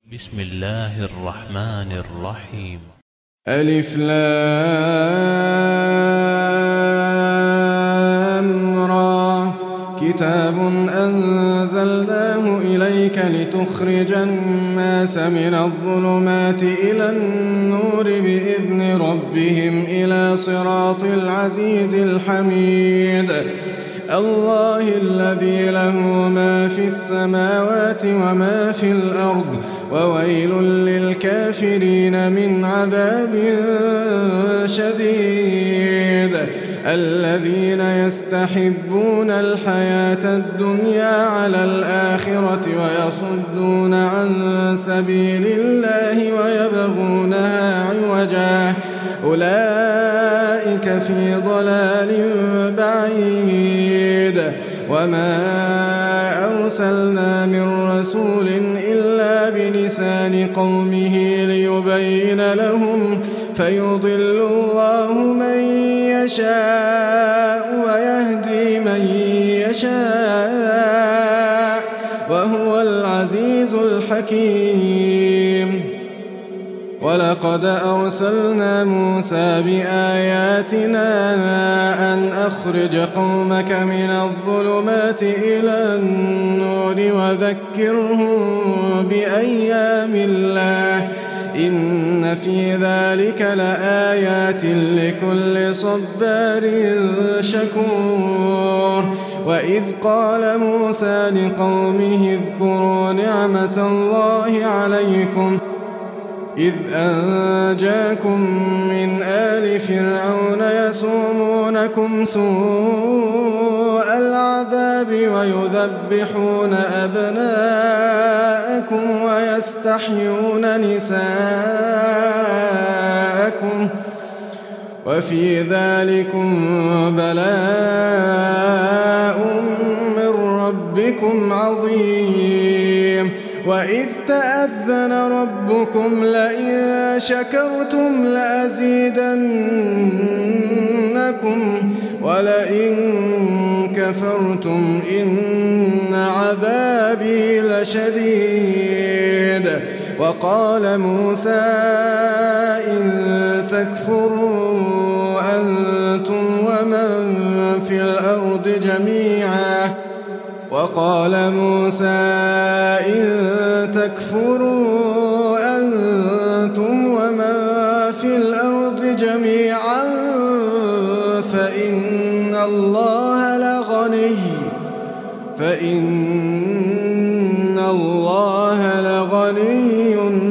بسم الله الرحمن الرحيم. ألف لام را كتاب أنزلناه إليك لتخرج الناس من الظلمات إلى النور بإذن ربهم إلى صراط العزيز الحميد الله الذي له ما في السماوات وما في الأرض وويل للكافرين من عذاب شديد الذين يستحبون الحياة الدنيا على الآخرة ويصدون عن سبيل الله ويبغونها عوجا أولئك في ضلال بعيد وما أرسلنا من رسول إلا بلسان قومه ليبين لهم فيضل الله من يشاء ويهدي من يشاء وهو العزيز الحكيم ولقد أرسلنا موسى بآياتنا أن أخرج قومك من الظلمات إلى النور وذكرهم بأيام الله إن في ذلك لآيات لكل صبار شكور وإذ قال موسى لقومه اذكروا نعمة الله عليكم إذ أنجاكم من آل فرعون يسومونكم سوء العذاب ويذبحون أبناءكم ويستحيون نساءكم وفي ذلكم بلاء من ربكم عظيم وإذ تأذن ربكم لئن شكرتم لأزيدنكم ولئن كفرتم إن عذابي لشديد وقال موسى إن تكفروا أنتم ومن في الأرض جميعا وقال موسى إن تكفروا أنتم ومن في الأرض جميعا فإن الله لغني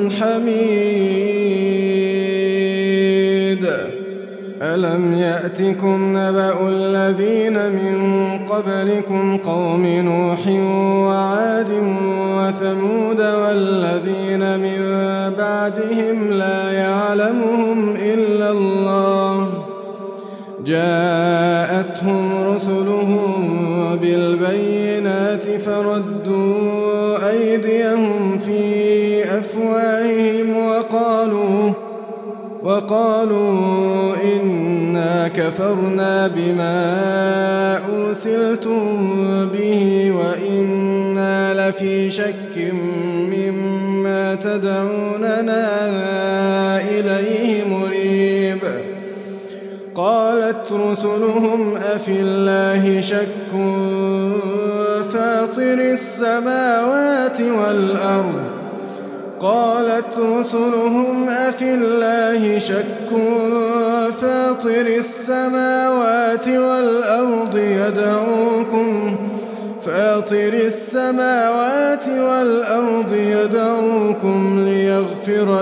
حميد ألم يأتكم نبأ الذين من قبلكم قوم نوح وعاد وثمود والذين من بعدهم لا يعلمهم إلا الله جاءتهم رسلهم بالبينات فردوا أيديهم في أفواههم وقالوا إنا كفرنا بما أرسلتم به وإنا لفي شك مما تدعوننا إليه مريب قالت رسلهم أفي الله شك فاطر السماوات والأرض يدعوكم ليغفر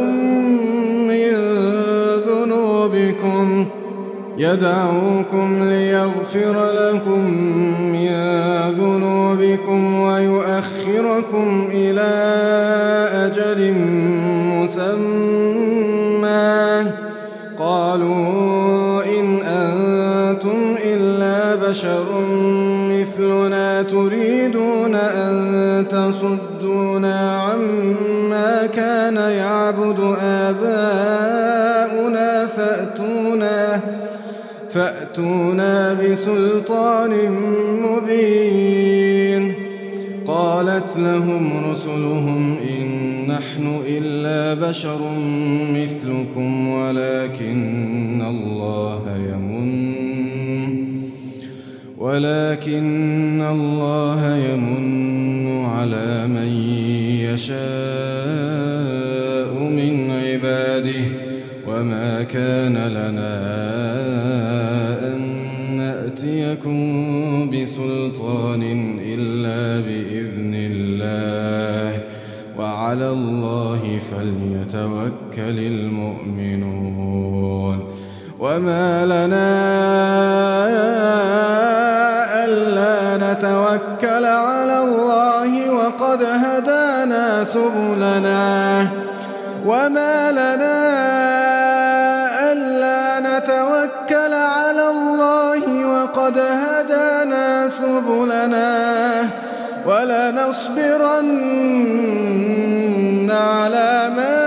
لكم من ذنوبكم ويؤخركم إلى أجل مسمى قالوا إن أنتم إلا بشر مثلنا تريدون أن تصدونا عما كان يعبد آباؤنا فأتونا بسلطان مبين قالت لهم رسلهم إن نحن إلا بشر مثلكم ولكن الله يمن على من يشاء من عباده وما كان لنا أن نأتيكم بسلطان إلا بإذن الله وعلى الله فليتوكل المؤمنون وما لنا ألا نتوكل على الله وقد هدانا سبلنا ولنصبرن على ما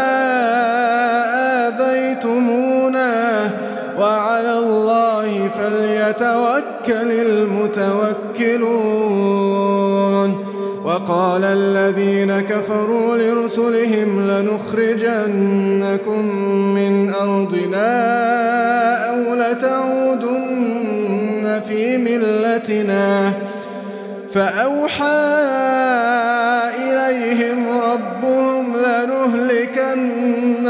آذيتمونا وعلى الله فليتوكل المتوكلون وقال الذين كفروا لرسلهم لنخرجنكم من أرضنا أو لتعودن في ملتنا فأوحى إليهم ربهم لنهلكن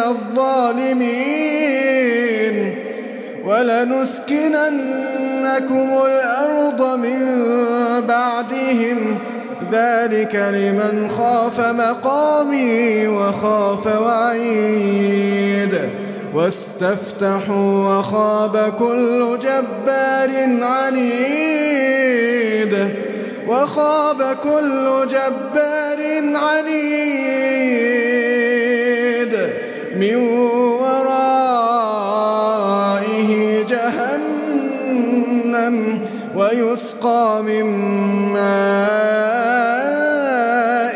الظالمين ولنسكننكم الأرض من بعدهم ذلك لمن خاف مقامي وخاف وعيد واستفتحوا وخاب كل جبار عنيد من ورائه جهنم ويسقى من ماء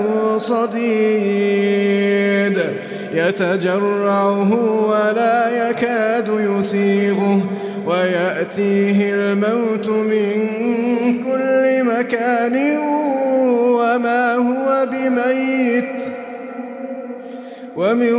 صديد يتجرعه ولا يكاد يسيغه ويأتيه الموت من كل مكان وما هو بميت ومن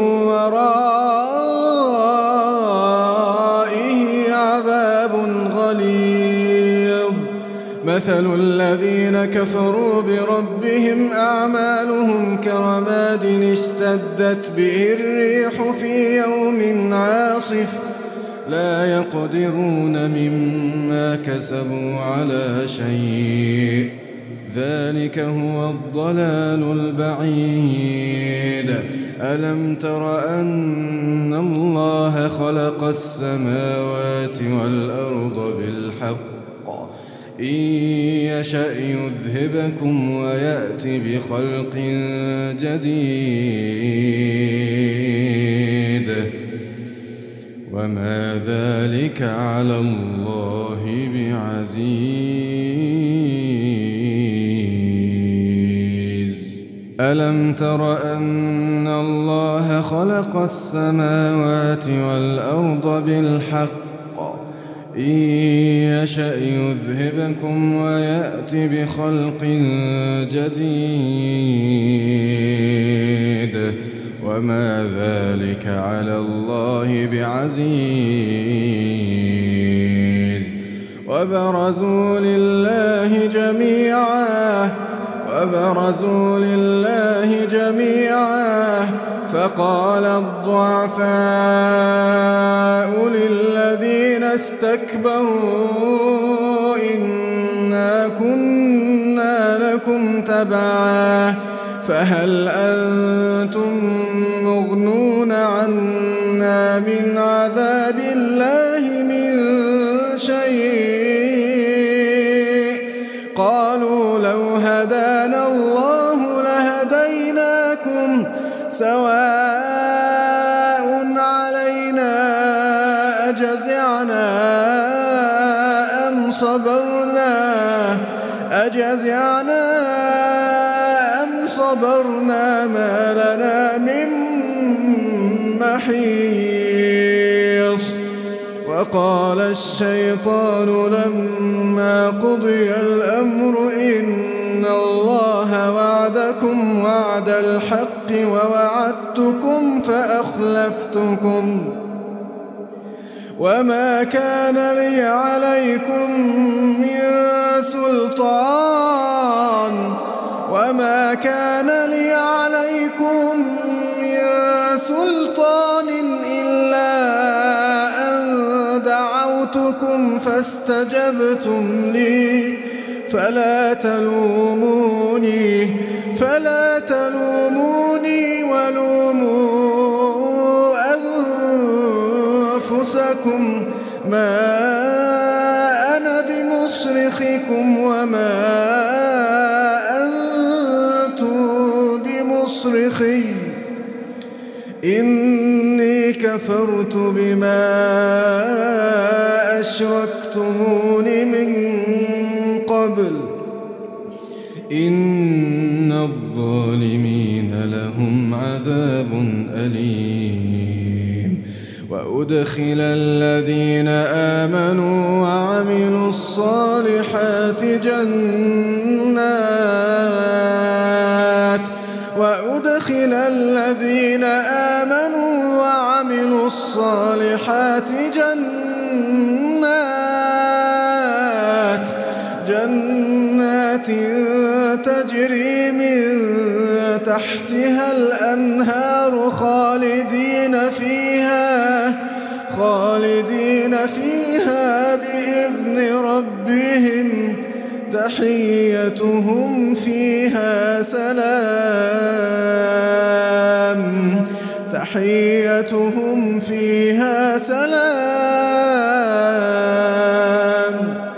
ورائه عذاب غليظ مثل الذين كفروا بربهم أعمالهم كرماد اشتدت به الريح في يوم عاصف لا يقدرون مما كسبوا على شيء ذلك هو الضلال البعيد ألم تر أن الله خلق السماوات والأرض بالحق إن يشأ يذهبكم ويأتي بخلق جديد وما ذلك على الله بعزيز ألم تر أن الله خلق السماوات والأرض بالحق إن يشأ يذهبكم ويأتي بخلق جديد وما ذلك على الله بعزيز وبرزوا لله جميعا فقال الضعفاء للذين استكبروا إنا كنا لكم تبعا فهل أنتم مغنون عنا من عذاب الله من شيء قالوا لو هدانا الله لهديناكم سواء علينا أجزعنا أم صبرنا ما لنا من محيص وقال الشيطان لما قضي الأمر إن الله وعدكم وعد الحق ووعدتكم فأخلفتكم وما كان لي عليكم من سلطان إلا أن دعوتكم فاستجبتم لي فلا تلوموني ولوموا أنفسكم ما أنا بمصرخكم وما أنتم بمصرخي إني كفرت بما أشركتمون من قبل إن الظالمين لهم عذاب أليم وأدخل الذين آمنوا وعملوا الصالحات جنات تجري من تحتها الأنهار خالدين فيها بإذن ربهم تحيتهم فيها سلام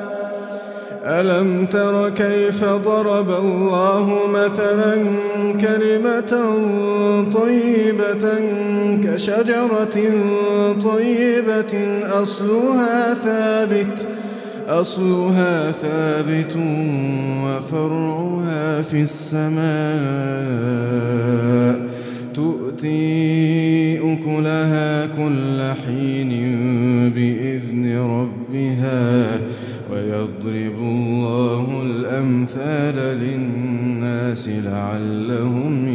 ألم تر كيف ضرب الله مثلا كلمة طيبة كشجرة طيبة أصلها ثابت وفرعها في السماء تؤتي أكلها كل حين بإذن ربها ويضرب الله الأمثال للناس لعلهم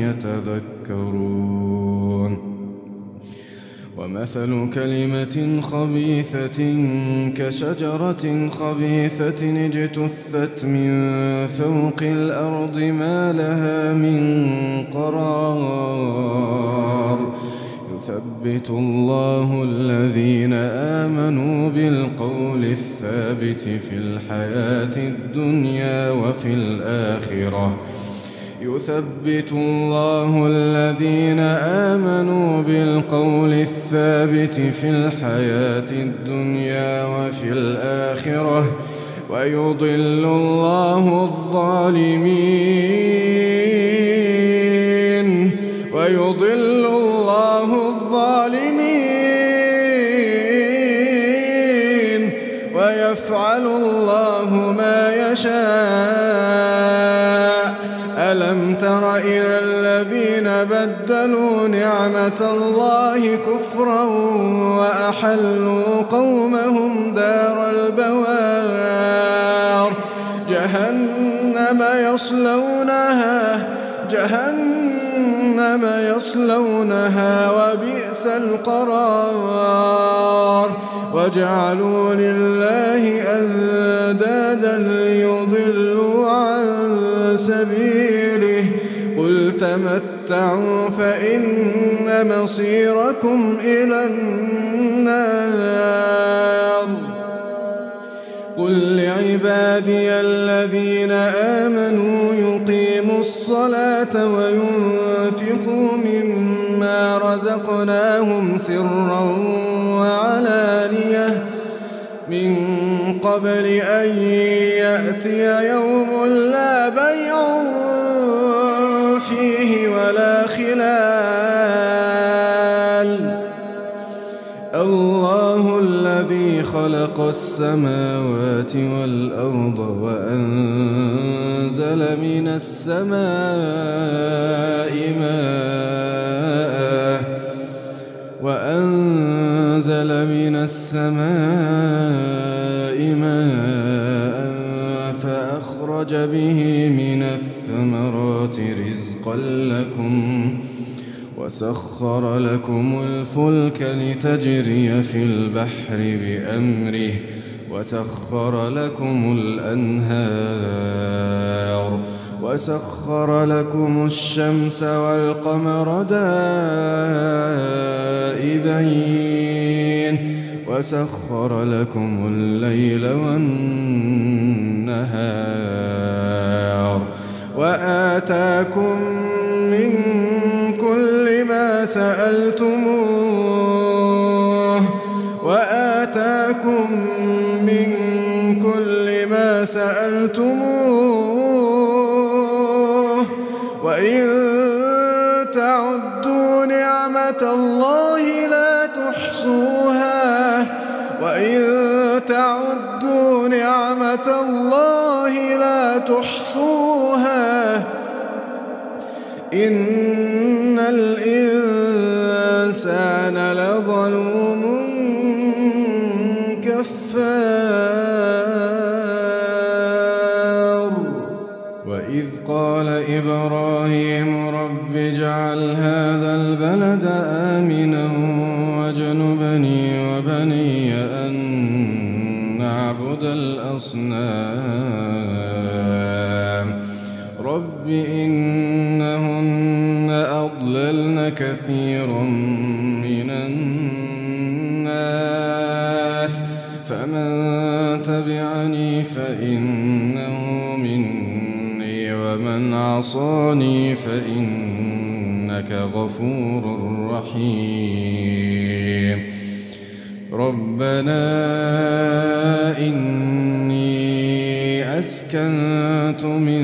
يتذكرون ومثل كلمة خبيثة كشجرة خبيثة اجتثت من فوق الأرض ما لها من قرار يثبت الله الذين آمنوا بالقول الثابت في الحياة الدنيا وفي الآخرة يثبت الله الذين آمنوا بالقول الثابت في الحياة الدنيا وفي الآخرة ويضل الله الظالمين ويفعل الله ما يشاء ألم تر إلى الذين بدلوا نعمة الله كفرا وأحلوا قومهم دار البوار جهنم يصلونها وبئس القرار وجعلوا لله أندادا ليضلوا عن سبيله قل تمتعوا فإن مصيركم إلى النار قل لعبادي الذين آمنوا يقيموا الصلاة وينفقوا مما رزقناهم سرا وعلانية من قبل أن يأتي يوم لا بيع فيه ولا خلال الله الذي خلق السماوات والأرض وأنزل من السماء ماء فأخرج به من وسخر لكم الفلك لتجري في البحر بأمره وسخر لكم الأنهار وسخر لكم الشمس والقمر دائبين وسخر لكم الليل والنهار وآتاكم من كل ما سألتموه وإن تعدوا نعمة الله لا تحصوها إن الإنسان لظلوم كفار وإذ قال إبراهيم رب اجعل هذا البلد آمنا واجنبني وبني أن نعبد الأصنام رب إنهن أضللن كثيرا من الناس فمن تبعني فإنه مني ومن عصاني فإنك غفور رحيم ربنا إني أسكنت من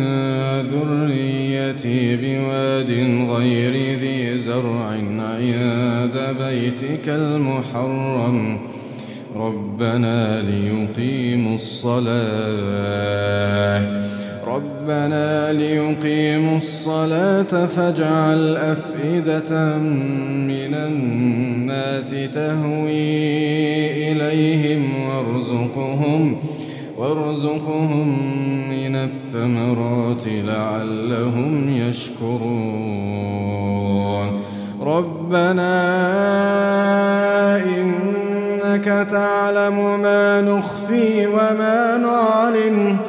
ذريتي بواد غير ذي زرع عند بيتك المحرم ربنا ليقيموا الصلاة فاجعل أفئدة من الناس تهوي إليهم وارزقهم من الثمرات لعلهم يشكرون ربنا إنك تعلم ما نخفي وما نعلن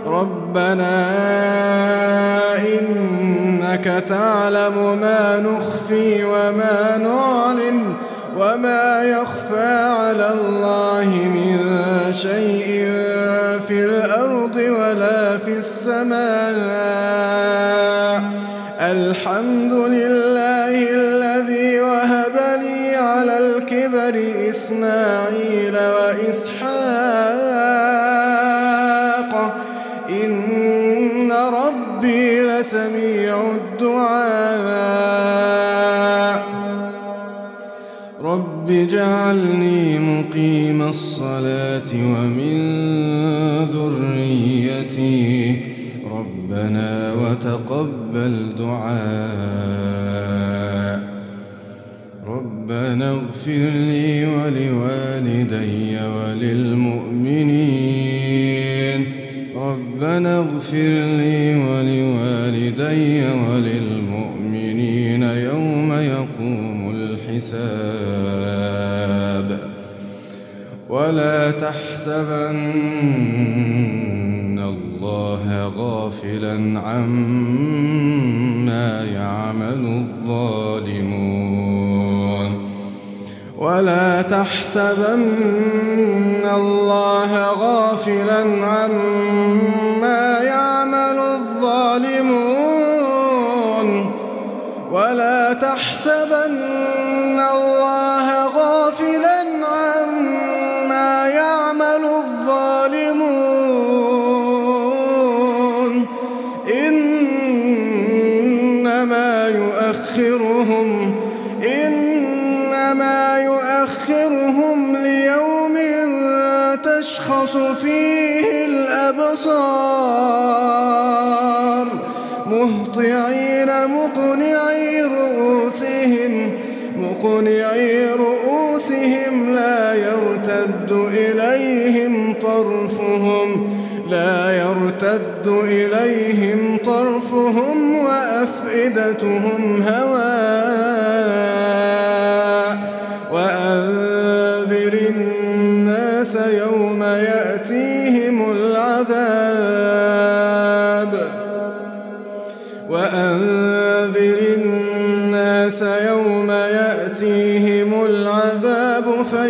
وما يخفى على الله من شيء في الأرض ولا في السماء الحمد لله الذي وهب لي على الكبر إسماعيل وإسحاق إن ربي لسميع الدعاء رب اجعلني مقيم الصلاة ومن ذريتي ربنا وتقبل دعاء ربنا اغفر لي ولوالدي وللمؤمنين يوم يقوم الحساب ولا تحسبن الله غافلا عما يعمل الظالمون ولا تحسبن الله غافلا عما يعمل الظالمون ولا تحسبن الله غافلا عما يعمل الظالمون إنما يؤخرهم ليوم تشخص فيه الأبصار مهطعين مقنعي رؤوسهم لا يرتد إليهم طرفهم وأفئدتهم هواء الناس يوم يأتيهم العذاب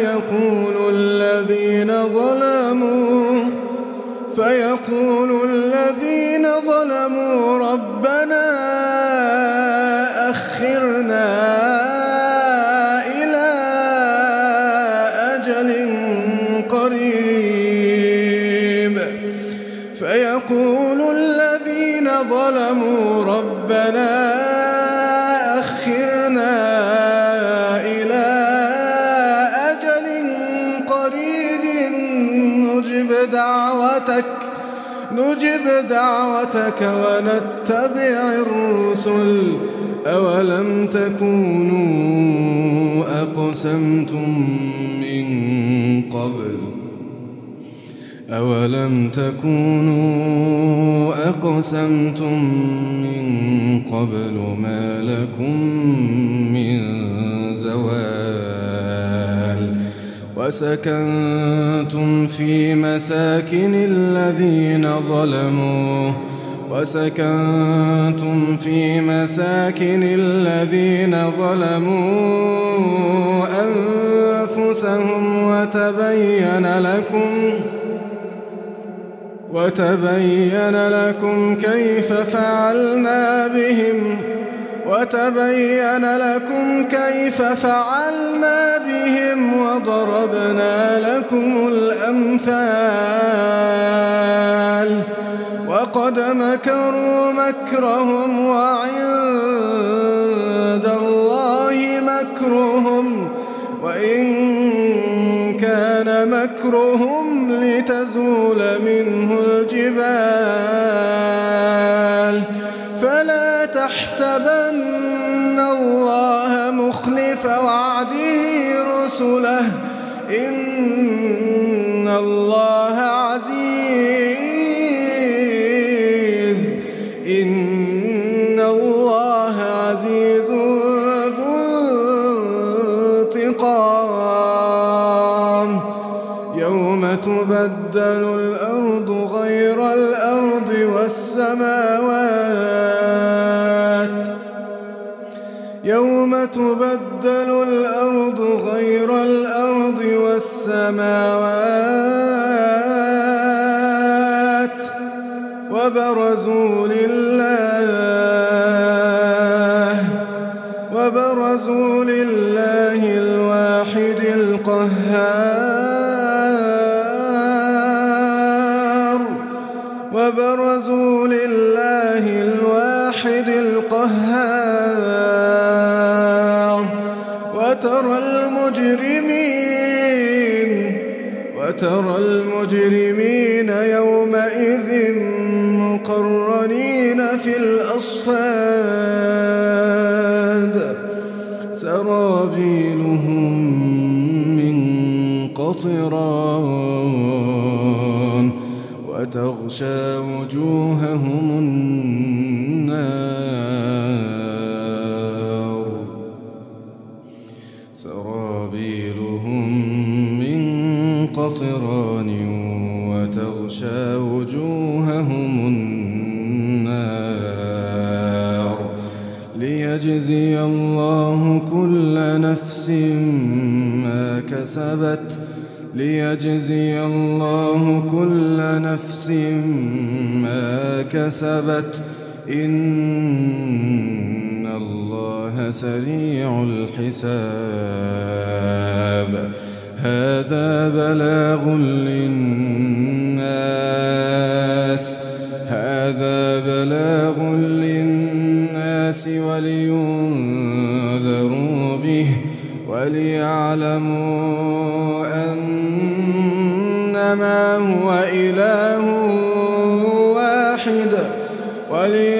فيقول الذين ظلموا ربنا أخرنا إلى أجل قريب نجب دعوتك ونتبع الرسل أولم تكونوا أقسمتم من قبل ما لكم من زوال وسكنتم في مساكن الذين ظلموا أنفسهم وتبين لكم كيف فعلنا بهم وضربنا لكم الأمثال وقد مكروا مكرهم وعند الله مكرهم وإن كان مكرهم لتزول منه الجبال فلا تحسبن الله مخلف وعده رسله إن الله عزيز ذو انتقام يوم تبدل الأرض غير الأرض والسماوات وبرزوا لله الواحد القهار وترى المجرمين يومئذ مقرنين في الأصفاد سرابيلهم من قطران وتغشى وجوههم النار سرابيلهم من قطران وتغشى وجوههم النار ليجزي الله كل نفس ما كسبت إن الله سريع الحساب هذا بلاغ للناس ولينذروا به وليعلموا أنما هو إله واحد